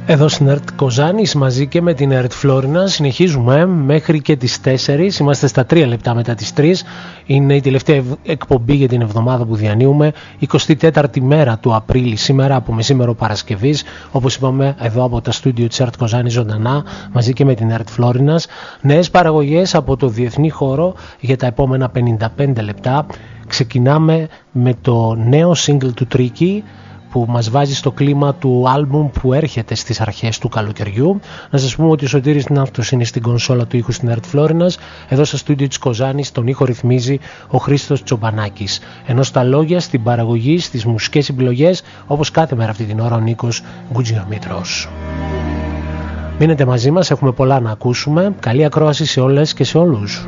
Εδώ στην ΕΡΤ Κοζάνης μαζί και με την ΕΡΤ Φλόρινα συνεχίζουμε μέχρι και τις 4. Είμαστε στα 3 λεπτά μετά τις 3. Είναι η τελευταία εκπομπή για την εβδομάδα που διανύουμε. 24η μέρα του Απρίλη σήμερα από μεσήμερο Παρασκευής. Όπως είπαμε εδώ από τα στούντιο της ΕΡΤ Κοζάνης ζωντανά μαζί και με την ΕΡΤ Φλόρινας. Νέες παραγωγές από το διεθνή χώρο για τα επόμενα 55 λεπτά. Ξεκινάμε με το νέο single του Tricky που μας βάζει στο κλίμα του άλμπουμ που έρχεται στις αρχές του καλοκαιριού. Να σας πούμε ότι ο Σωτήρης Ναύτος είναι στην κονσόλα του ήχου στην ΕΡΤ Φλόρινας. Εδώ στο στούντιο της Κοζάνης τον ήχο ρυθμίζει ο Χρήστος Τσομπανάκης. Ενώ στα λόγια, στην παραγωγή, στις μουσικές επιλογές, όπως κάθε μέρα αυτή την ώρα ο Νίκος Γκουτζιομήτρος. Μείνετε μαζί μας, έχουμε πολλά να ακούσουμε. Καλή ακρόαση σε όλες και σε όλους.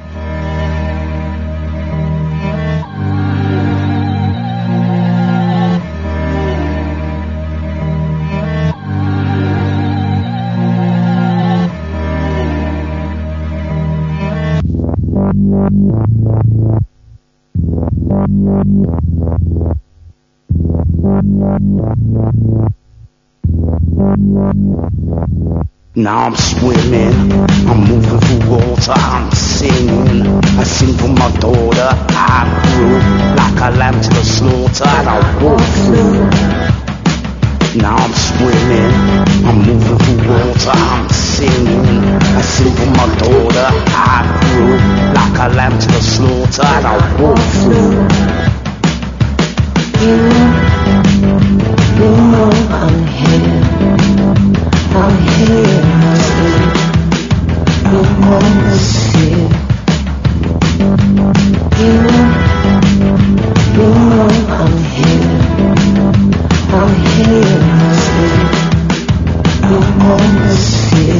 Now I'm swimming, I'm moving through water, I'm singing. I sing for my daughter, I grew like a lamb to the slaughter, and I walk through. Now I'm swimming, I'm moving through water, I'm singing. I sing for my daughter, I grew like a lamb to the slaughter, and I walk through. You know I'm here. I'm here, you wanna see. You know I'm here. I'm here, you wanna see.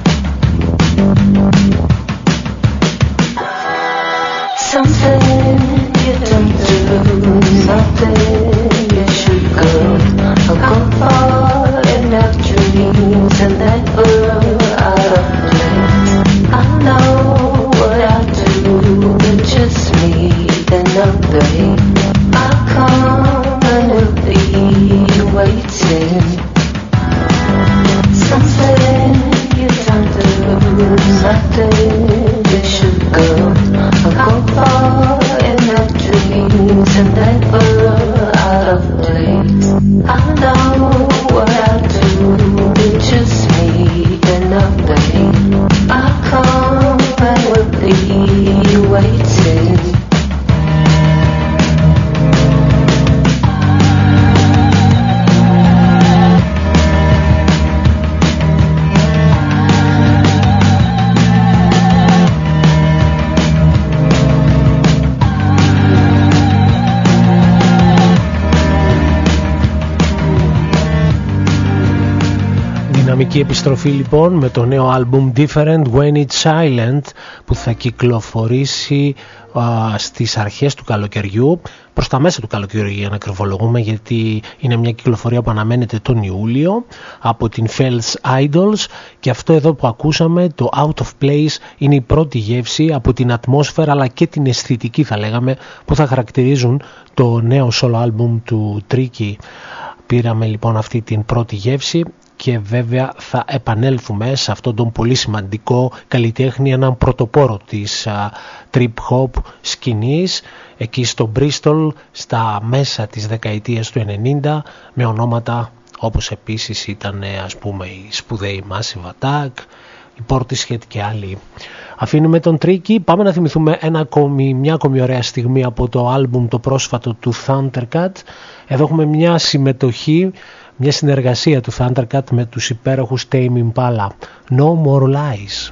Something you don't do, nothing you should go. I'll go far in our dreams and then out of place. I know what I do, but just me and nobody. I come and will be waiting. Something you don't do, nothing you should go. I'll go far in our dreams and then out of place. I know what I do, but just me and nobody. I come and will be waiting. Δυναμική επιστροφή λοιπόν με το νέο άλμπουμ Different When It's Silent που θα κυκλοφορήσει στις αρχές του καλοκαιριού, προς τα μέσα του καλοκαιριού για να κρυβολογούμε, γιατί είναι μια κυκλοφορία που αναμένεται τον Ιούλιο από την Fells Idols. Και αυτό εδώ που ακούσαμε, το Out of Place, είναι η πρώτη γεύση από την ατμόσφαιρα αλλά και την αισθητική, θα λέγαμε, που θα χαρακτηρίζουν το νέο solo album του Tricky. Πήραμε λοιπόν αυτή την πρώτη γεύση και βέβαια θα επανέλθουμε σε αυτόν τον πολύ σημαντικό καλλιτέχνη, έναν πρωτοπόρο της trip hop σκηνής εκεί στο Bristol στα μέσα της δεκαετίας του 90, με ονόματα όπως επίσης ήταν ας πούμε η σπουδαίοι Massive Attack, η Portishead και άλλοι. Αφήνουμε τον Tricky, πάμε να θυμηθούμε μια ακόμη ωραία στιγμή από το άλμπουμ το πρόσφατο του Thundercat. Εδώ έχουμε μια συμμετοχή, μια συνεργασία του Thundercat με τους υπέροχους Tame Impala. No More Lies.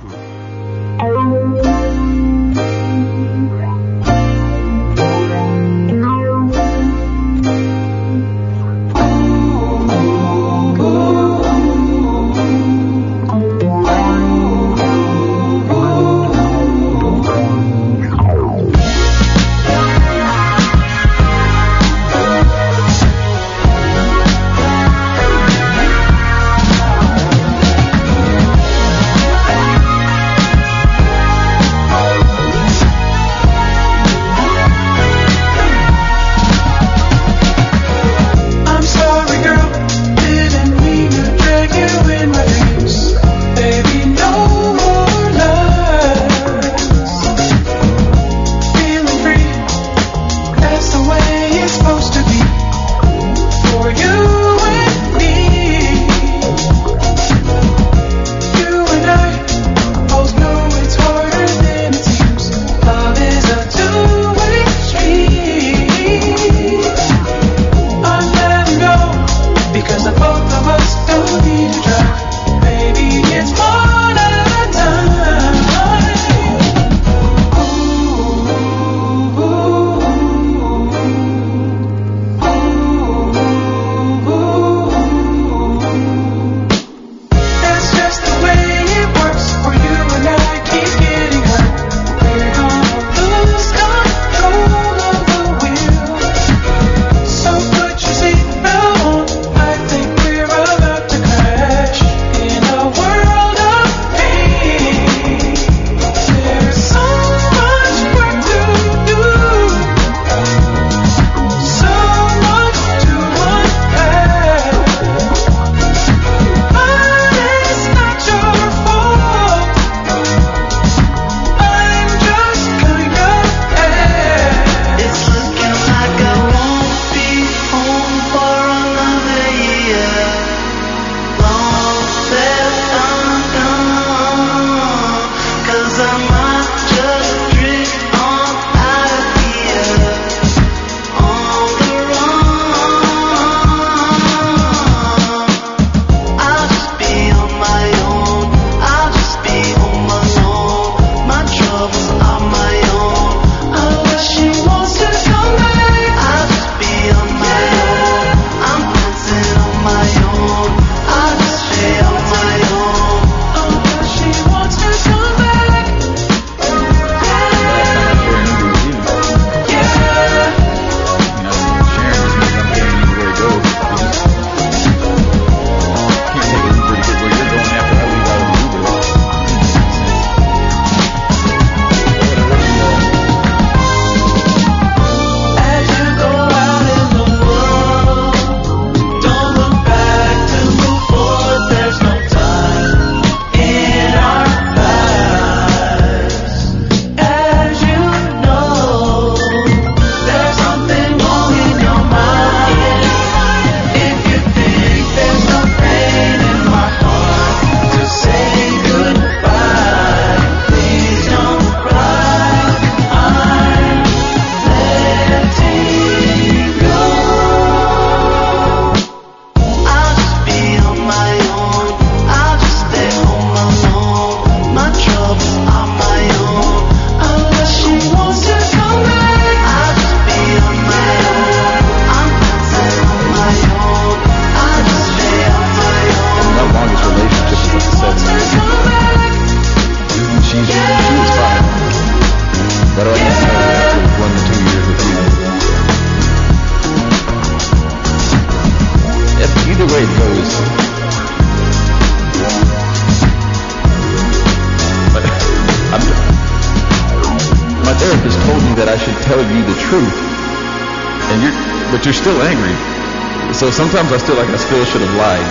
I should tell you the truth, but you're still angry. So sometimes I still should have lied.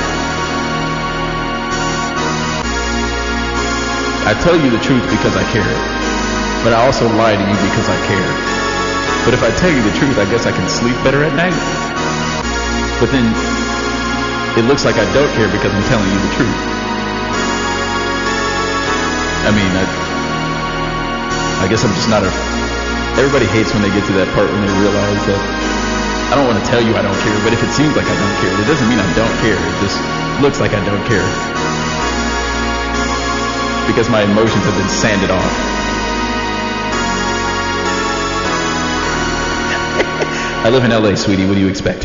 I tell you the truth because I care, but I also lie to you because I care. But if I tell you the truth, I guess I can sleep better at night. But then it looks like I don't care because I'm telling you the truth. I mean, I guess I'm just not everybody hates when they get to that part when they realize that I don't want to tell you I don't care, but if it seems like I don't care, it doesn't mean I don't care. It just looks like I don't care. Because my emotions have been sanded off. I live in LA, sweetie. What do you expect?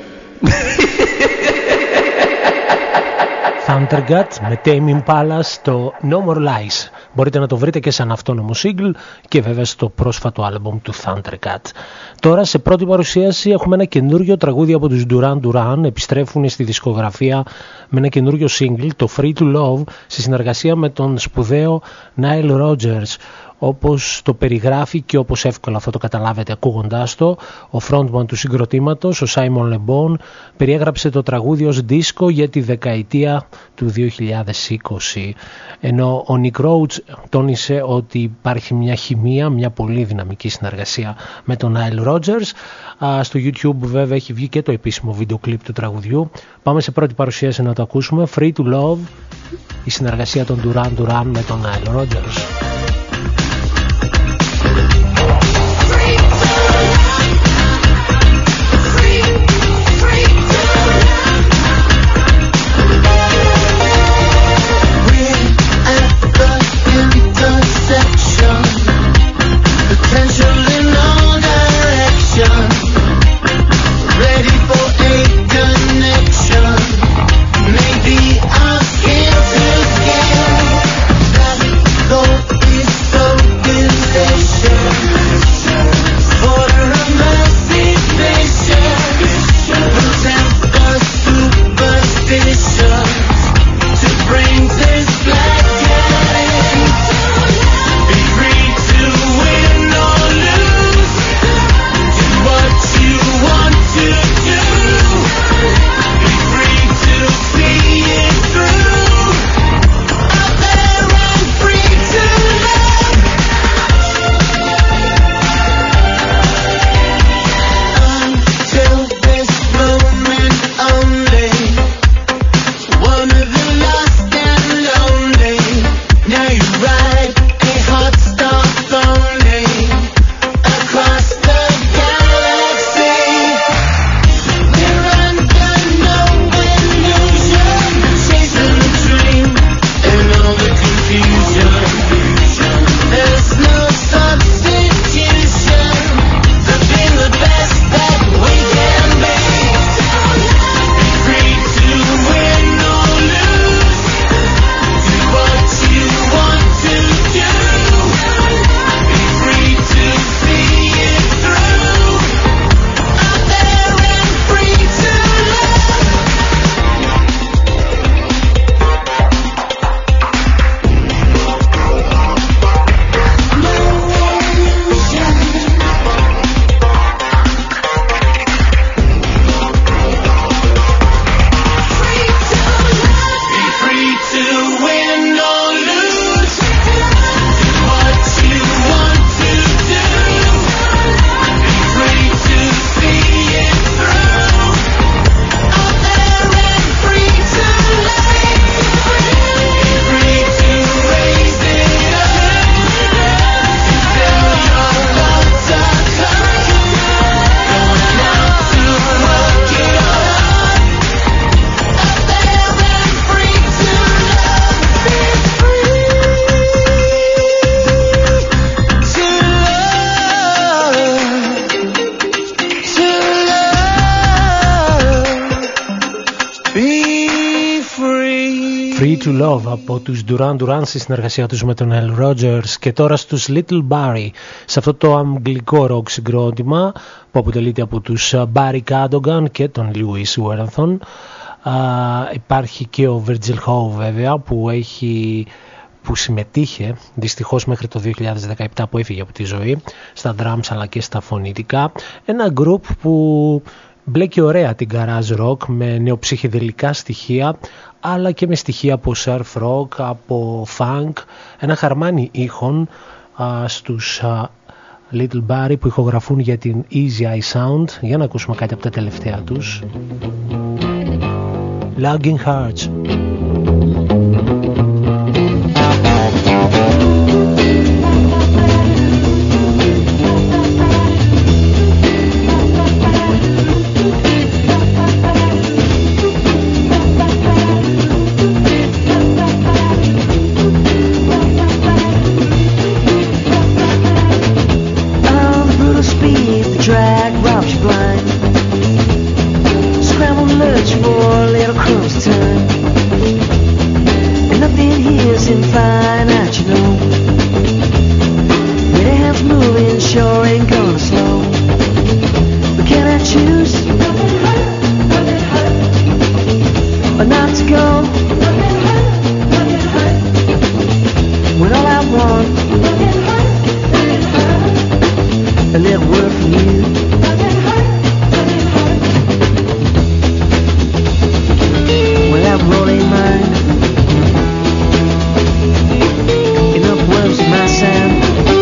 Thundercat με Tame Impala στο No More Lies. Μπορείτε να το βρείτε και σαν αυτόνομο single και βέβαια στο πρόσφατο άλμπουμ του Thundercat. Τώρα σε πρώτη παρουσίαση έχουμε ένα καινούριο τραγούδι από τους Duran Duran. Επιστρέφουν στη δισκογραφία με ένα καινούριο single, το Free to Love, σε συνεργασία με τον σπουδαίο Nile Rodgers. Όπως το περιγράφει και όπως εύκολα θα το καταλάβετε ακούγοντάς το, ο frontman του συγκροτήματος, ο Simon Le Bon, περιέγραψε το τραγούδι ως δίσκο για τη δεκαετία του 2020. Ενώ ο Nick Roach τόνισε ότι υπάρχει μια χημεία, μια πολύ δυναμική συνεργασία με τον Nile Rodgers. Στο YouTube βέβαια έχει βγει και το επίσημο βίντεο κλιπ του τραγουδιού. Πάμε σε πρώτη παρουσίαση να το ακούσουμε. Free to Love, η συνεργασία των Duran Duran με τον Nile Rodgers. Από τους Duran Duran στη συνεργασία τους με τον Nile Rodgers. Και τώρα στους Little Barrie, σε αυτό το αγγλικό rock συγκρότημα που αποτελείται από τους Barry Cadogan και τον Lewis Worthington. Υπάρχει και ο Virgil Howe βέβαια, που έχει που συμμετείχε δυστυχώς μέχρι το 2017 που έφυγε από τη ζωή στα drums αλλά και στα φωνητικά. Ένα group που μπλέκει ωραία την garage rock με νεοψυχεδελικά στοιχεία αλλά και με στοιχεία από surf rock, από funk, ένα χαρμάνι ήχων στους Little Barrie που ηχογραφούν για την Easy Eye Sound. Για να ακούσουμε κάτι από τα τελευταία τους. Lagging Hearts. Drag robs you blind. Scramble lurch for a little crumbs to turn. And nothing here's in fine art, you know. With the hands moving, sure ain't gonna slow. But can I choose or not to go? When all I want a little word from you. Well, I'm rolling mine. Enough words in my sound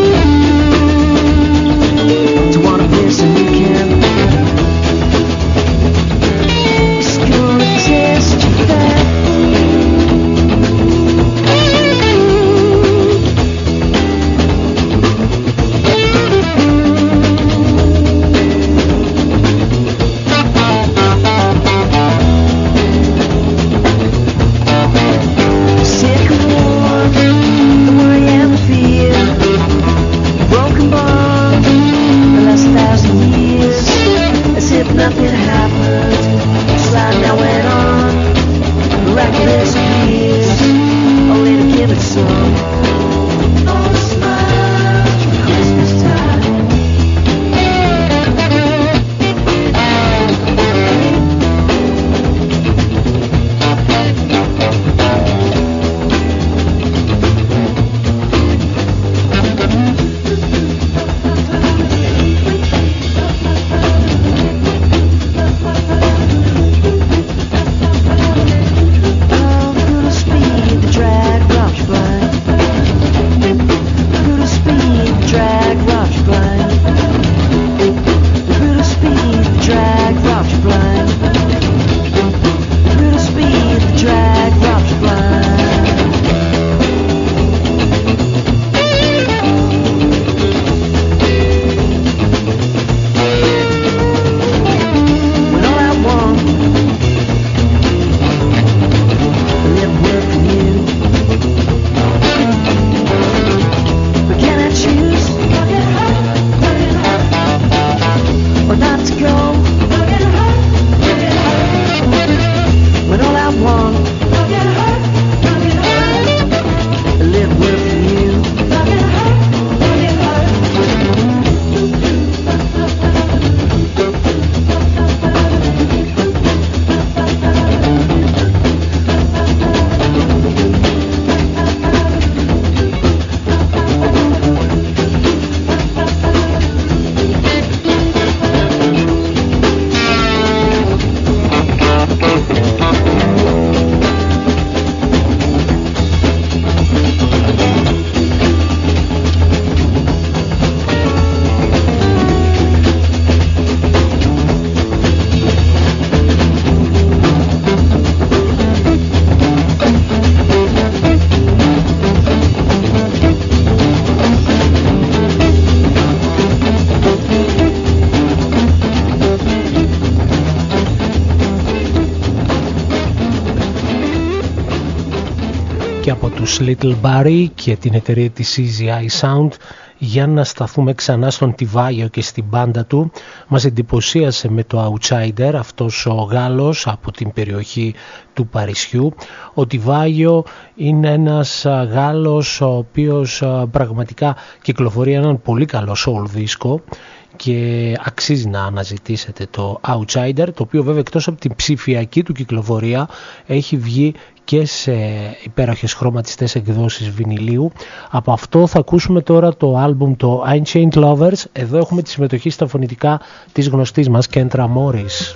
to want to listen you can. It's gonna test you back. Nothing happened, slide now went on, miraculous years, only to give it some. Oh, smile, Christmas time. Little Barrie και την εταιρεία της Easy Eye Sound για να σταθούμε ξανά στον Τιβάγιο και στην μπάντα του. Μας εντυπωσίασε με το Outsider αυτός ο Γάλλος από την περιοχή του Παρισιού. Ο Τιβάγιο είναι ένας Γάλλος ο οποίος πραγματικά κυκλοφορεί έναν πολύ καλό soul δίσκο και αξίζει να αναζητήσετε το Outsider, το οποίο βέβαια εκτός από την ψηφιακή του κυκλοφορία έχει βγει και σε υπέροχες χρωματιστές εκδόσεις βινιλίου. Από αυτό θα ακούσουμε τώρα το άλμπουμ το Unchained Lovers. Εδώ έχουμε τη συμμετοχή στα φωνητικά της γνωστής μας Kendra Morris.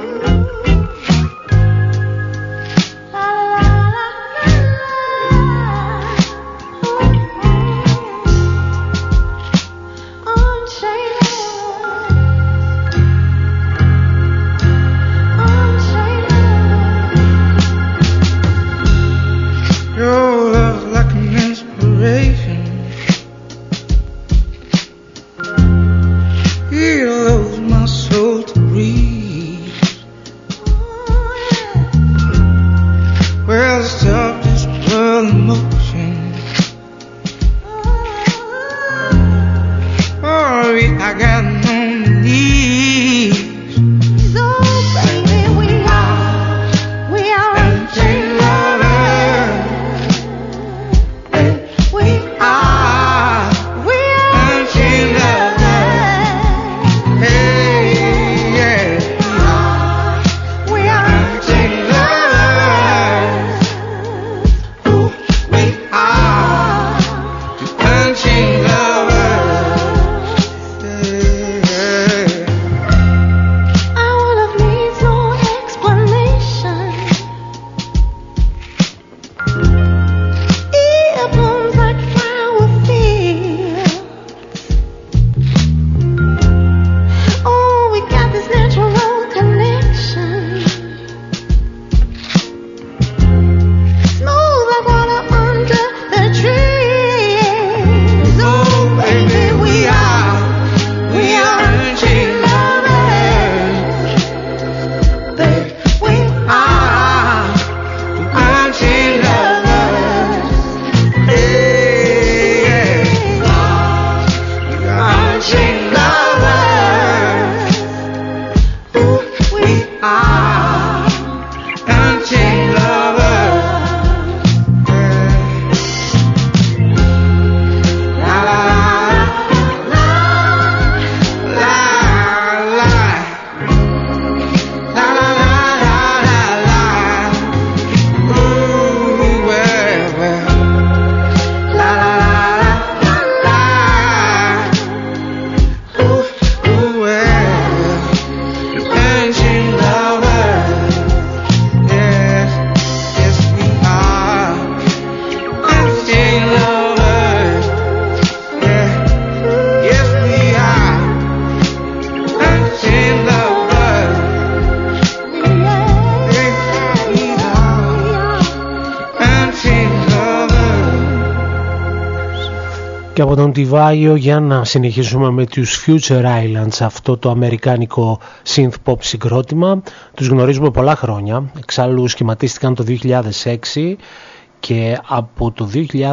Και από τον Τιβάιο για να συνεχίσουμε με τους Future Islands, αυτό το αμερικάνικο synth pop συγκρότημα. Τους γνωρίζουμε πολλά χρόνια, εξάλλου σχηματίστηκαν το 2006 και από το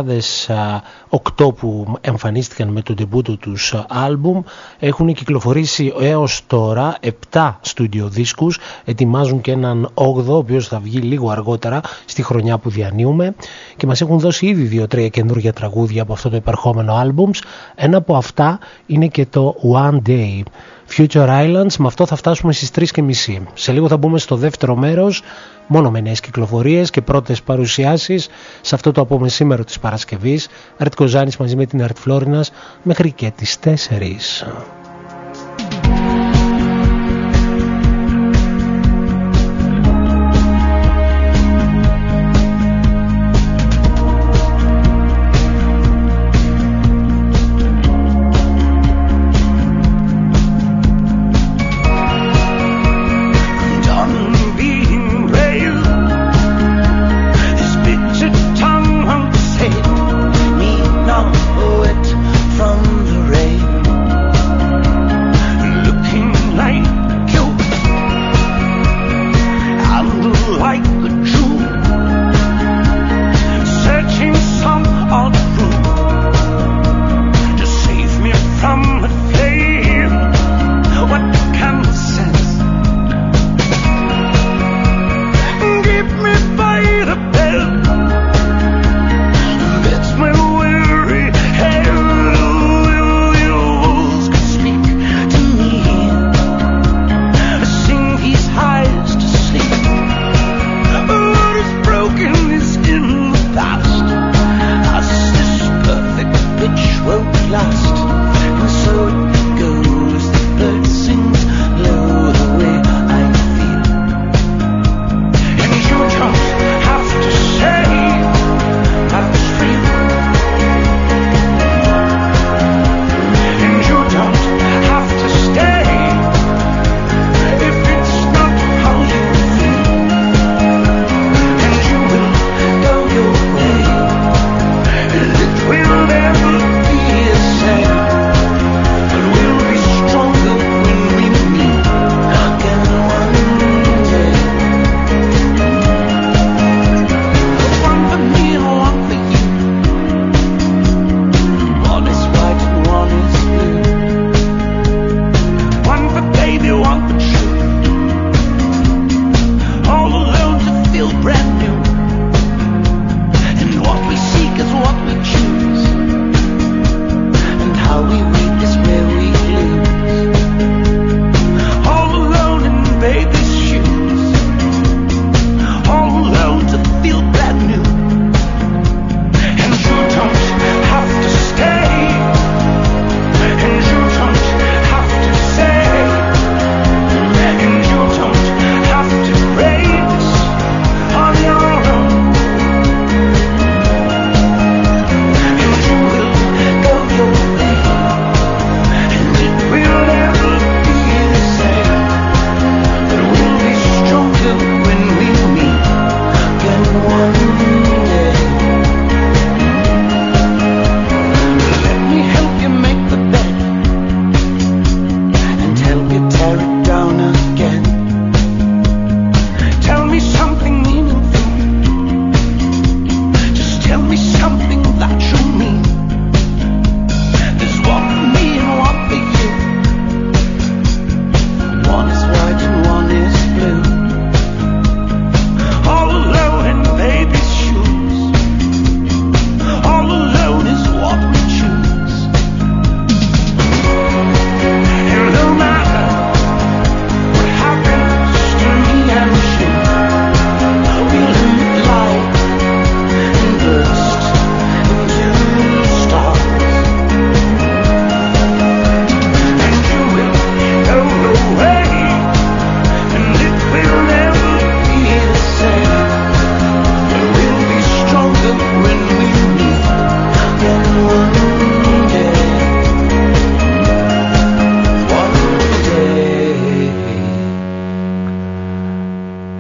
2008 που εμφανίστηκαν με το ντεμπούτο τους άλμπουμ έχουν κυκλοφορήσει έως τώρα 7 στούντιο δίσκους, ετοιμάζουν και έναν 8ο ο οποίος θα βγει λίγο αργότερα στη χρονιά που διανύουμε και μας έχουν δώσει ήδη 2-3 καινούργια τραγούδια από αυτό το επερχόμενο άλμπουμ. Ένα από αυτά είναι και το One Day Future Islands. Με αυτό θα φτάσουμε στις 3:30. Σε λίγο θα μπούμε στο δεύτερο μέρος, μόνο με νέες κυκλοφορίες και πρώτες παρουσιάσεις σε αυτό το απομεσήμερο της Παρασκευής. Αρτ Κοζάνης μαζί με την Αρτ Φλόρινας μέχρι και τις 4. From the rain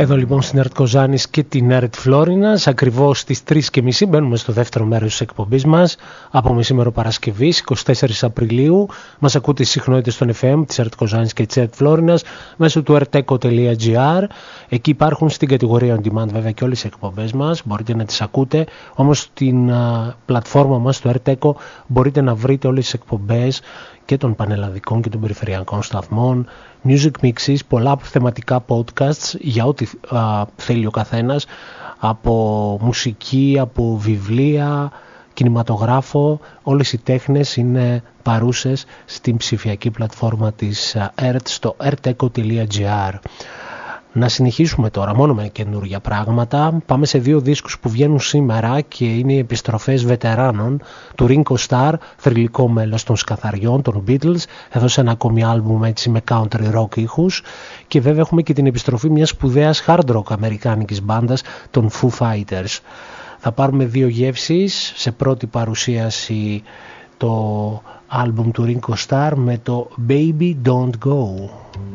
Εδώ λοιπόν στην ΕΡΤ Κοζάνης και την ΕΡΤ Φλόρινας, ακριβώς στις 3:30 μπαίνουμε στο δεύτερο μέρος της εκπομπής μας, από μεσήμερο Παρασκευής, 24 Απριλίου. Μας ακούτε στις συχνότητες των FM της ΕΡΤ Κοζάνης και της ΕΡΤ Φλόρινας μέσω του rteco.gr. Εκεί υπάρχουν στην κατηγορία On Demand βέβαια και όλες οι εκπομπές μας, μπορείτε να τις ακούτε. Όμως στην πλατφόρμα μας, το rteco, μπορείτε να βρείτε όλες τις εκπομπές και των πανελλαδικών και των περιφερειακών σταθμών, music mixes, πολλά θεματικά podcasts για ό,τι θέλει ο καθένας, από μουσική, από βιβλία, κινηματογράφο. Όλες οι τέχνες είναι παρούσες στην ψηφιακή πλατφόρμα της ΕΡΤ στο rteco.gr. Να συνεχίσουμε τώρα μόνο με καινούργια πράγματα. Πάμε σε δύο δίσκους που βγαίνουν σήμερα και είναι οι επιστροφές βετεράνων του Ringo Starr, θρυλικό μέλος των Σκαθαριών, των Beatles. Έδωσε ένα ακόμη άλμπουμ έτσι με country rock ήχους. Και βέβαια έχουμε και την επιστροφή μιας σπουδαίας hard rock αμερικάνικης μπάντας, των Foo Fighters. Θα πάρουμε δύο γεύσεις. Σε πρώτη παρουσίαση το άλμπουμ του Ringo Starr με το Baby Don't Go.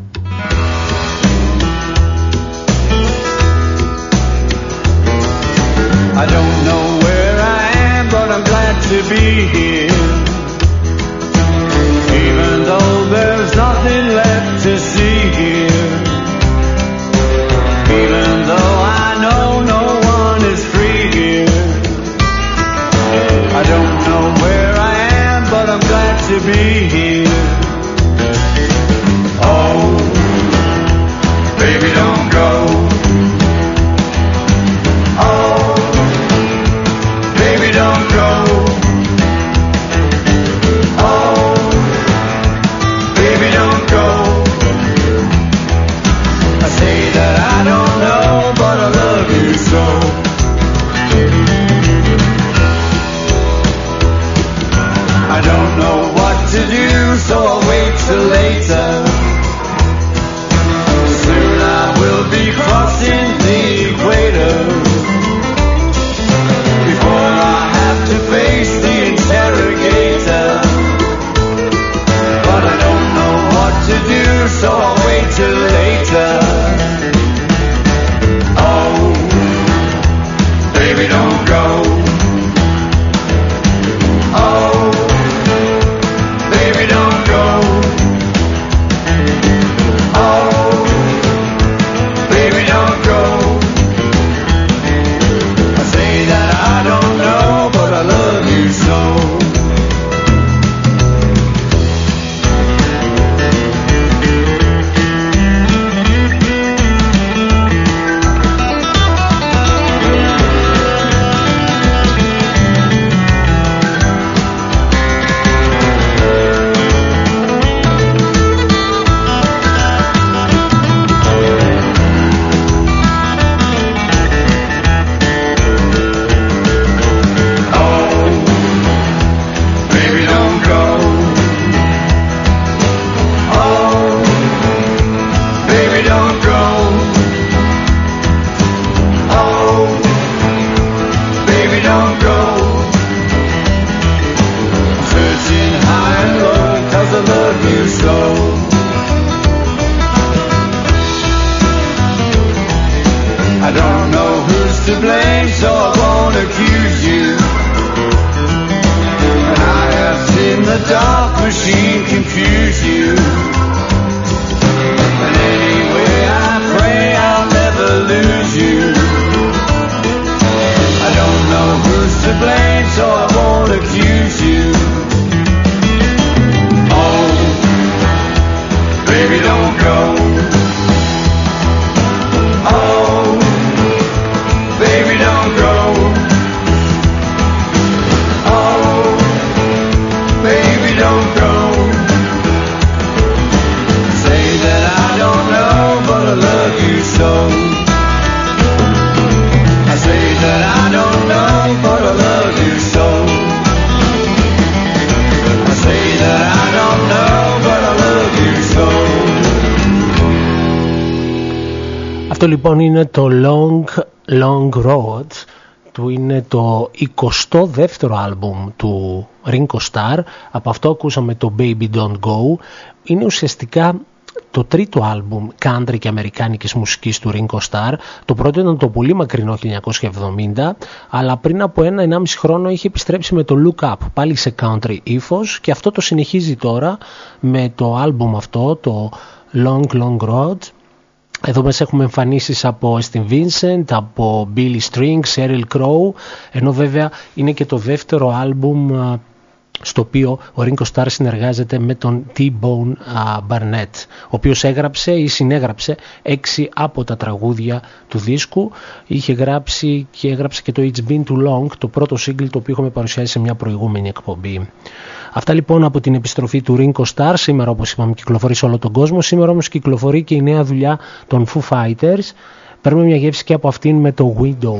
I don't know where I am, but I'm glad to be here. Even though there's nothing left to see here. Even though I know no one is free here. I don't know where I am, but I'm glad to be here. Oh, baby, don't go. Don't go. Oh, baby, don't go. I say that I don't know, but I love you so. I don't know what to do, so I'll wait till later. Soon I will be crossing the equator. Before I have to face the interrogator. But I don't know what to do, so I'll wait till later. Oh, baby, don't go. Oh, baby, don't go. Oh, baby, don't go. I say that I don't know, but I love you so. Αυτό λοιπόν είναι το Long Road, του είναι το 22ο άλμπουμ του Ringo Starr. Από αυτό ακούσαμε το Baby Don't Go. Είναι ουσιαστικά το τρίτο άλμπουμ country και αμερικάνικης μουσικής του Ringo Starr. Το πρώτο ήταν το πολύ μακρινό 1970, αλλά πριν από 1,5 χρόνο είχε επιστρέψει με το Look Up, πάλι σε country ύφος, και αυτό το συνεχίζει τώρα με το άλμπουμ αυτό, το Long Long Road. Εδώ μέσα έχουμε εμφανίσεις από Austin Vincent, από Billy Strings, Sheryl Crow, ενώ βέβαια είναι και το δεύτερο άλμπουμ στο οποίο ο Ringo Starr συνεργάζεται με τον T-Bone Barnett, ο οποίος έγραψε ή συνέγραψε 6 από τα τραγούδια του δίσκου. Είχε γράψει και έγραψε και το It's Been Too Long, το πρώτο single το οποίο έχουμε παρουσιάσει σε μια προηγούμενη εκπομπή. Αυτά λοιπόν από την επιστροφή του Ringo Starr. Σήμερα, όπως είπαμε, κυκλοφορεί σε όλο τον κόσμο. Σήμερα όμως κυκλοφορεί και η νέα δουλειά των Foo Fighters. Παίρνουμε μια γεύση και από αυτήν με το Widow.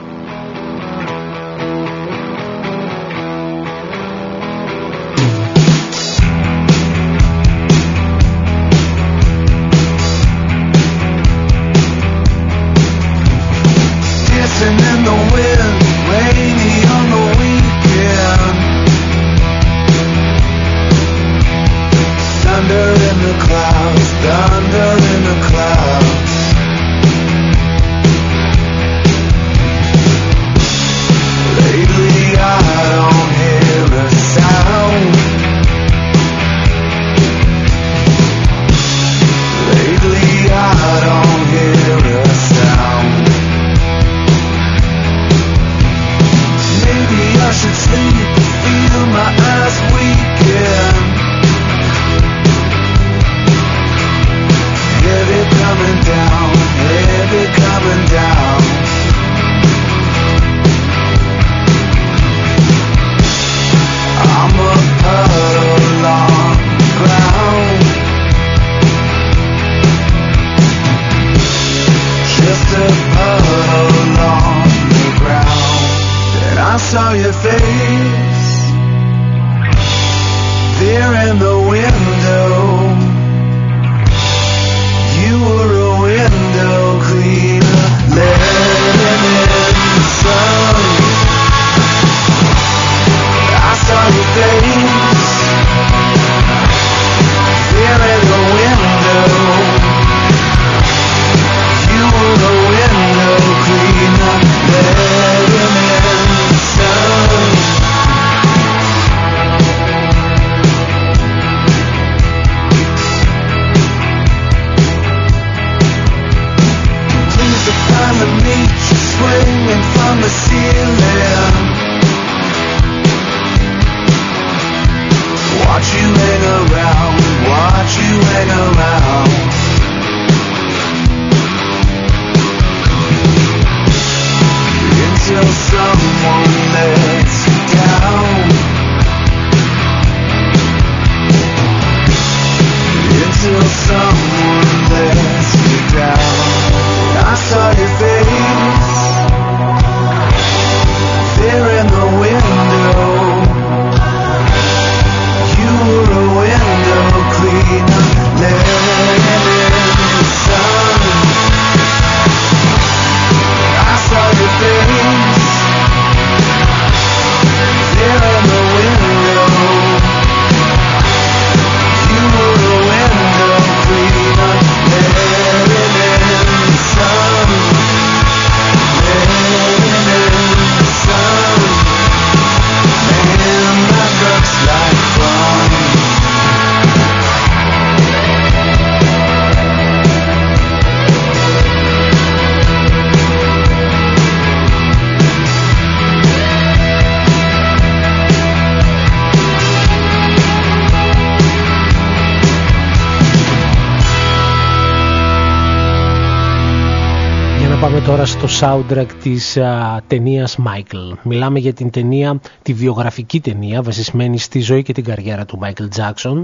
Τώρα στο soundtrack της ταινίας Michael. Μιλάμε για την ταινία, τη βιογραφική ταινία βασισμένη στη ζωή και την καριέρα του Michael Jackson.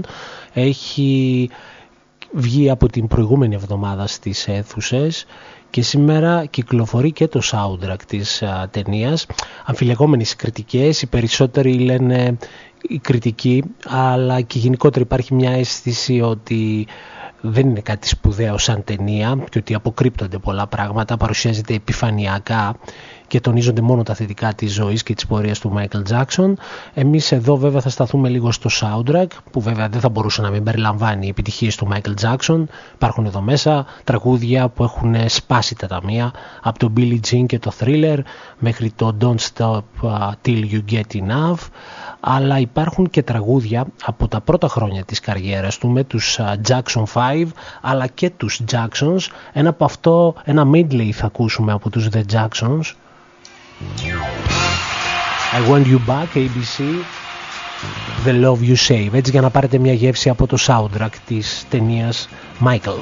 Έχει βγει από την προηγούμενη εβδομάδα στις αίθουσες και σήμερα κυκλοφορεί και το soundtrack της ταινίας. Αμφιλεγόμενες κριτικές, οι περισσότεροι λένε η κριτική, αλλά και γενικότερα υπάρχει μια αίσθηση ότι δεν είναι κάτι σπουδαίο σαν ταινία και ότι αποκρύπτονται πολλά πράγματα, παρουσιάζεται επιφανειακά και τονίζονται μόνο τα θετικά της ζωής και της πορείας του Michael Jackson. Εμείς εδώ βέβαια θα σταθούμε λίγο στο soundtrack, που βέβαια δεν θα μπορούσε να μην περιλαμβάνει επιτυχίες του Michael Jackson. Υπάρχουν εδώ μέσα τραγούδια που έχουν σπάσει τα ταμεία, από το Billie Jean και το Thriller μέχρι το Don't Stop Till You Get Enough, αλλά υπάρχουν και τραγούδια από τα πρώτα χρόνια της καριέρας του με τους Jackson 5 αλλά και τους Jacksons. Ένα από αυτό, ένα medley θα ακούσουμε από τους The Jacksons. I Want You Back, ABC, The Love You Save. Έτσι για να πάρετε μια γεύση από το soundtrack της ταινίας Michael.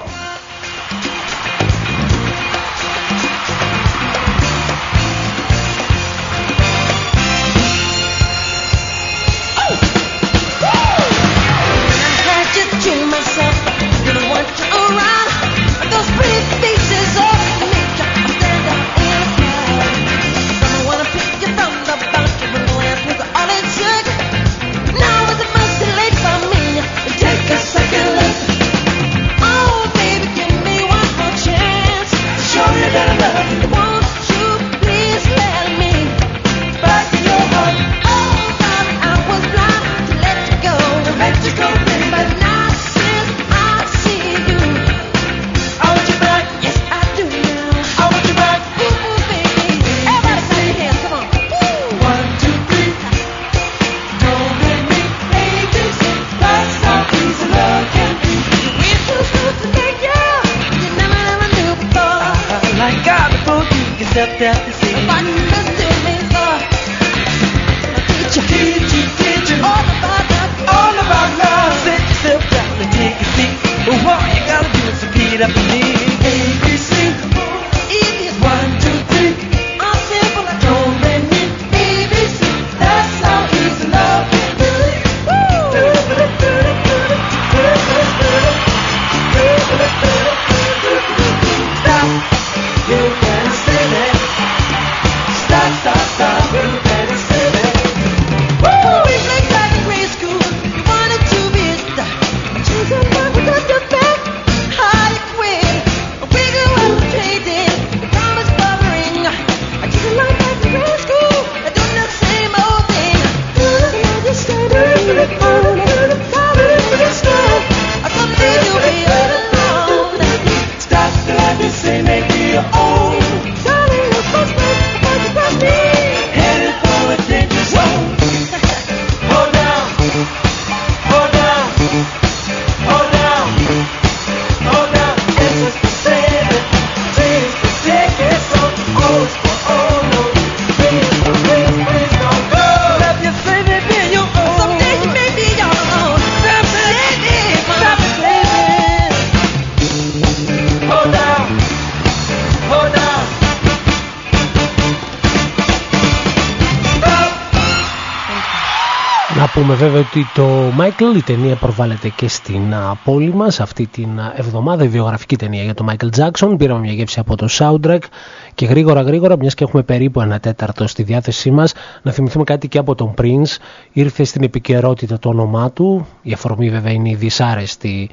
Πούμε βέβαια ότι το Michael, η ταινία προβάλλεται και στην πόλη μας αυτή την εβδομάδα, η βιογραφική ταινία για το Michael Jackson. Πήραμε μια γεύση από το soundtrack και γρήγορα, μιας και έχουμε περίπου 1/4 στη διάθεσή μας, να θυμηθούμε κάτι και από τον Prince. Ήρθε στην επικαιρότητα το όνομά του, η αφορμή βέβαια είναι η δυσάρεστη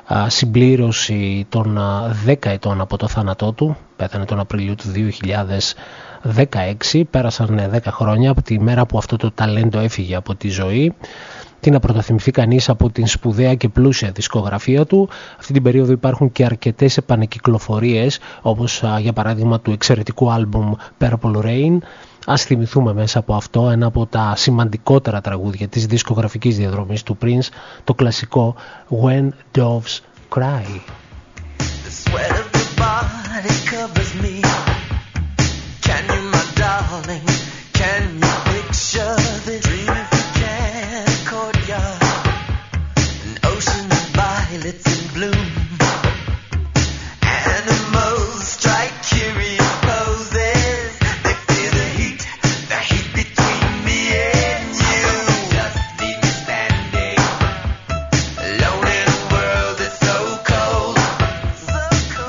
συμπλήρωση των 10 ετών από το θάνατό του. Πέθανε τον Απριλίο του 2016, πέρασαν 10 χρόνια από τη μέρα που αυτό το ταλέντο έφυγε από τη ζωή. Τι να πρωτοθυμηθεί κανείς από την σπουδαία και πλούσια δισκογραφία του. Αυτή την περίοδο υπάρχουν και αρκετές επανεκυκλοφορίες, όπως για παράδειγμα του εξαιρετικού άλμπουμ Purple Rain. Ας θυμηθούμε μέσα από αυτό ένα από τα σημαντικότερα τραγούδια της δισκογραφικής διαδρομής του Prince, το κλασικό When Doves Cry. Can you, my darling, can you picture this? Dream if you can, a courtyard, an ocean of violets in bloom. Animals strike curious poses. They feel the heat between me and you. Just leave me standing alone in a world that's so cold, so cold.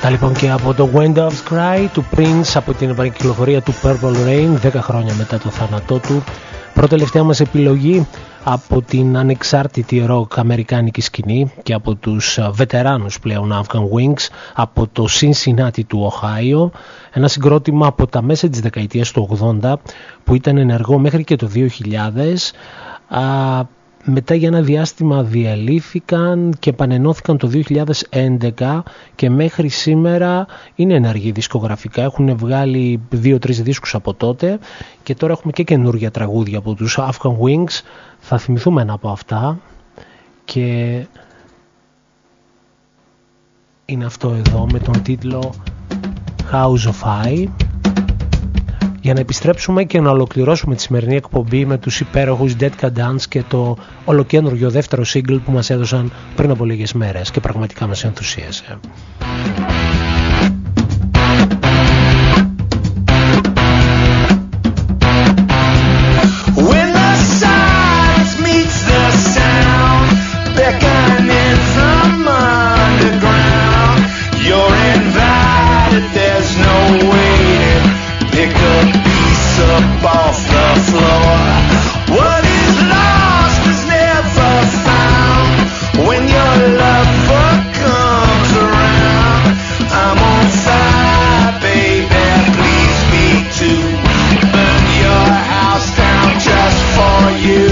Αυτά λοιπόν και από το Wind of Cry του Prince, από την επανακυκλοφορία του Purple Rain 10 χρόνια μετά το θάνατό του. Πρώτη-τελευταία μας επιλογή από την ανεξάρτητη ροκ αμερικάνικη σκηνή και από τους βετεράνους πλέον Afghan Wings από το Cincinnati του Οχάιο, ένα συγκρότημα από τα μέσα της δεκαετίας του 80 που ήταν ενεργό μέχρι και το 2000. Μετά για ένα διάστημα διαλύθηκαν και επανενώθηκαν το 2011 και μέχρι σήμερα είναι ενεργοί δισκογραφικά. Έχουν βγάλει 2-3 δίσκους από τότε και τώρα έχουμε και καινούργια τραγούδια από τους Afghan Wings. Θα θυμηθούμε ένα από αυτά και είναι αυτό εδώ με τον τίτλο House of I. Για να επιστρέψουμε και να ολοκληρώσουμε τη σημερινή εκπομπή με τους υπέροχους Dead Can Dance και το ολοκένουργιο δεύτερο single που μας έδωσαν πριν από λίγες μέρες και πραγματικά μας ενθουσίασε. When the silence meets the sound, beckoning from underground, you're invited, there's no waiting. Pick a piece up off the floor. What is lost is never found. When your lover comes around, I'm on fire, baby, please me too. Burn your house down just for you.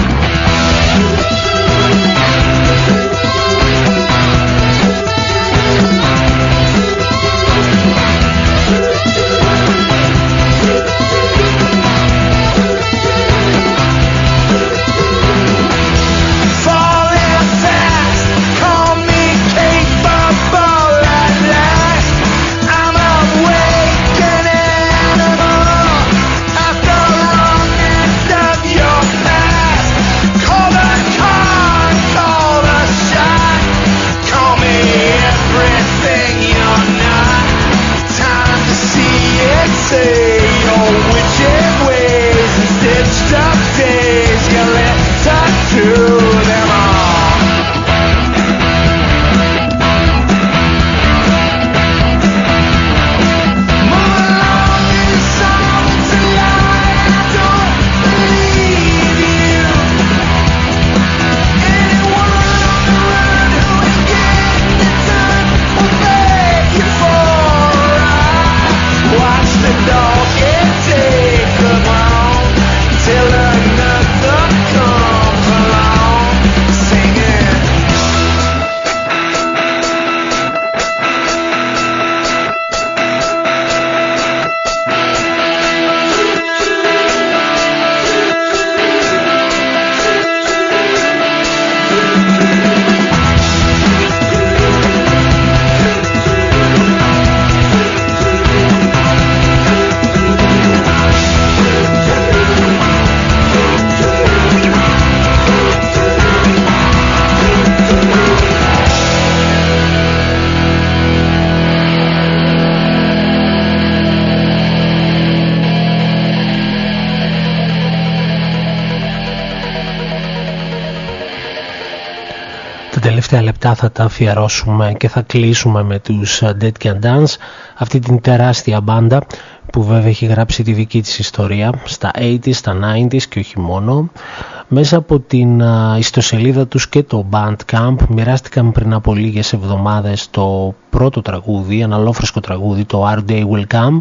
τελευταία λεπτά θα τα αφιερώσουμε και θα κλείσουμε με τους Dead Can Dance, αυτή την τεράστια μπάντα που βέβαια έχει γράψει τη δική της ιστορία στα 80s, στα 90s και όχι μόνο. Μέσα από την ιστοσελίδα τους και το Bandcamp μοιράστηκαν πριν από λίγες εβδομάδες το πρώτο τραγούδι, ένα ολόφρεσκο τραγούδι, το Our Day Will Come,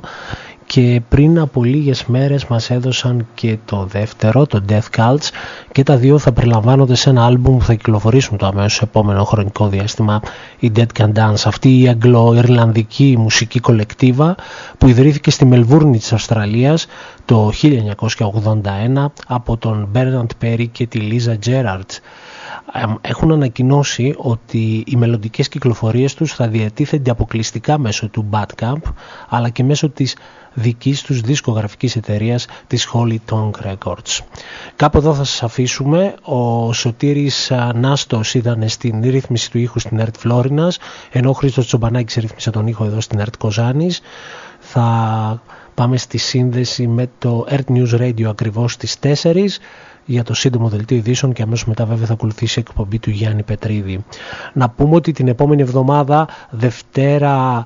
και πριν από λίγες μέρες μας έδωσαν και το δεύτερο, το Death Cults, και τα δύο θα περιλαμβάνονται σε ένα άλμπουμ που θα κυκλοφορήσουν το αμέσως επόμενο χρονικό διάστημα, η Dead Can Dance, αυτή η αγγλο-ιρλανδική μουσική κολεκτίβα που ιδρύθηκε στη Μελβούρνη της Αυστραλίας το 1981 από τον Bernard Perry και τη Lisa Gerrard. Έχουν ανακοινώσει ότι οι μελλοντικές κυκλοφορίες τους θα διατίθενται αποκλειστικά μέσω του Bandcamp, αλλά και μέσω της δικής τους δισκογραφικής εταιρείας, της Holy Tongue Records. Κάπου εδώ θα σας αφήσουμε. Ο Σωτήρης Νάστος ήταν στην ρύθμιση του ήχου στην ΕΡΤ Φλόρινας, ενώ ο Χρήστος Τσομπανάκης ρύθμισε τον ήχο εδώ στην ΕΡΤ Κοζάνης. Θα πάμε στη σύνδεση με το ΕΡΤ News Radio ακριβώς στις 4. για το σύντομο δελτίο ειδήσεων και αμέσως μετά βέβαια θα ακολουθήσει η εκπομπή του Γιάννη Πετρίδη. Να πούμε ότι την επόμενη εβδομάδα, Δευτέρα,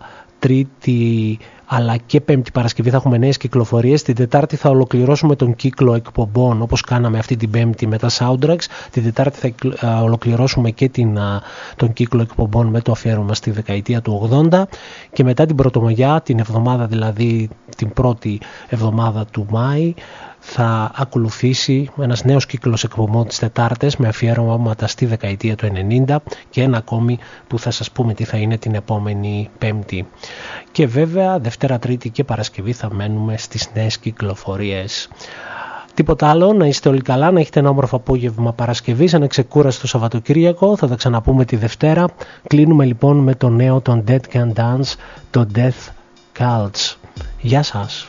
Τρίτη αλλά και Πέμπτη, Παρασκευή θα έχουμε νέες κυκλοφορίες. Την Τετάρτη θα ολοκληρώσουμε τον κύκλο εκπομπών όπως κάναμε αυτή την Πέμπτη με τα soundtracks. Την Τετάρτη θα ολοκληρώσουμε και τον κύκλο εκπομπών με το αφιέρωμα στη δεκαετία του 80 και μετά την Πρωτομαγιά, την εβδομάδα δηλαδή την πρώτη εβδομάδα του Μάη, θα ακολουθήσει ένας νέος κύκλος εκπομπών τις Τετάρτες με αφιέρωματα στη δεκαετία του 90 και ένα ακόμη που θα σας πούμε τι θα είναι την επόμενη Πέμπτη. Και βέβαια Δευτέρα, Τρίτη και Παρασκευή θα μένουμε στις νέες κυκλοφορίες. Τίποτα άλλο, να είστε όλοι καλά, να έχετε ένα όμορφο απόγευμα Παρασκευής, ένα ξεκούραστο Σαββατοκύριακο, θα τα ξαναπούμε τη Δευτέρα. Κλείνουμε λοιπόν με το νέο των Dead Can Dance, το Death Cults. Γεια σας.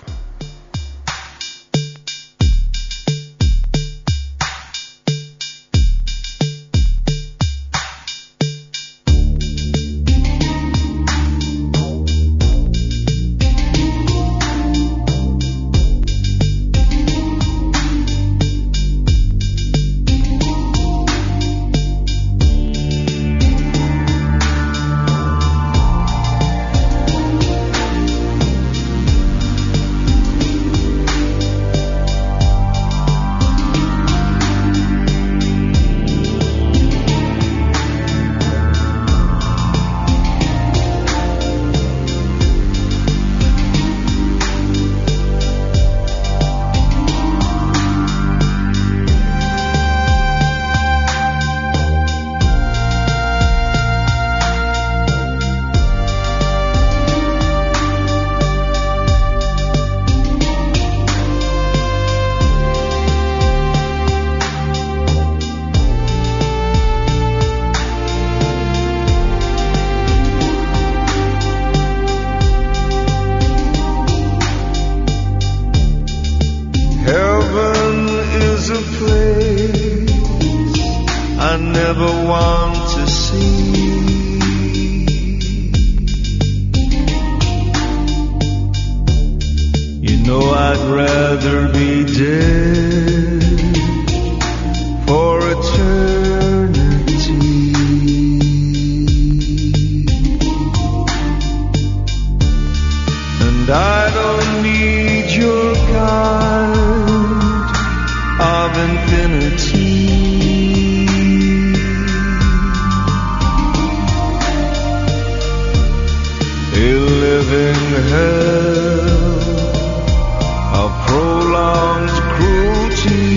Hell of prolonged cruelty.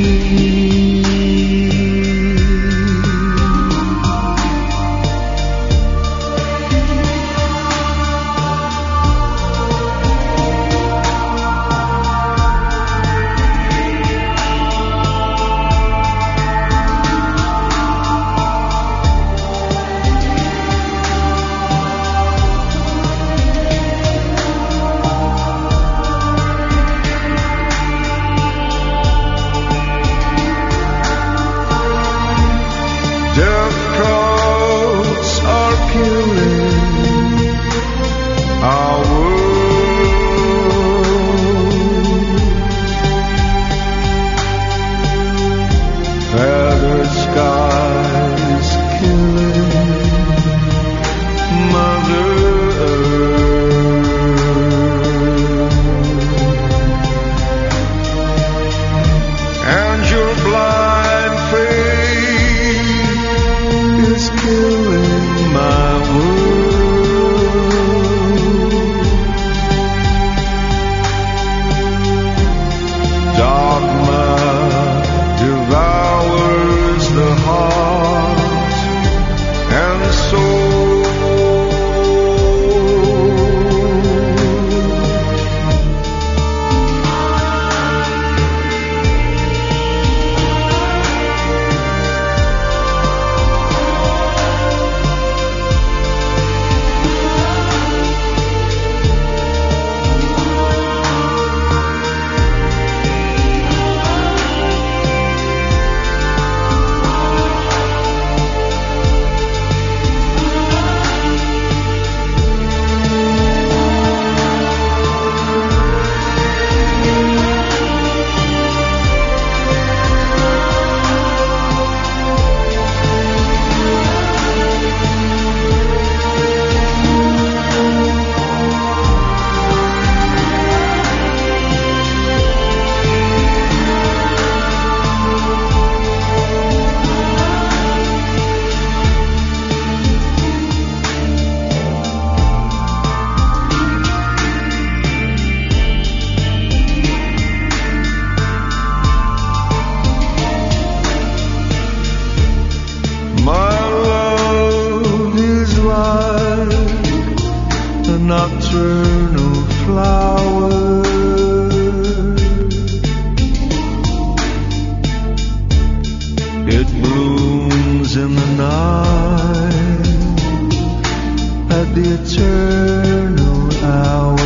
the nocturnal flower. It blooms in the night at the eternal hour.